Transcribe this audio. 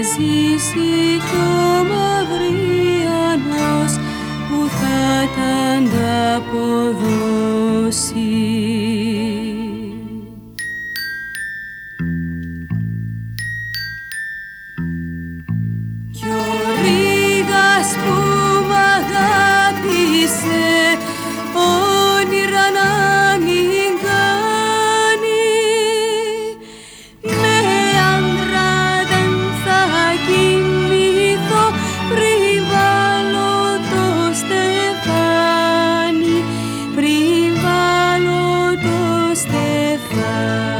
ζήσει κι ο Μαυριανός που θα τ' ανταποδώσει. Κι ο Ρήγας που μ' αγάπησε όνειρα να μην κάνει, με άντρα δεν θα κοιμηθώ πριν βάλω το στεφάνι, πριν βάλω το στεφάνι.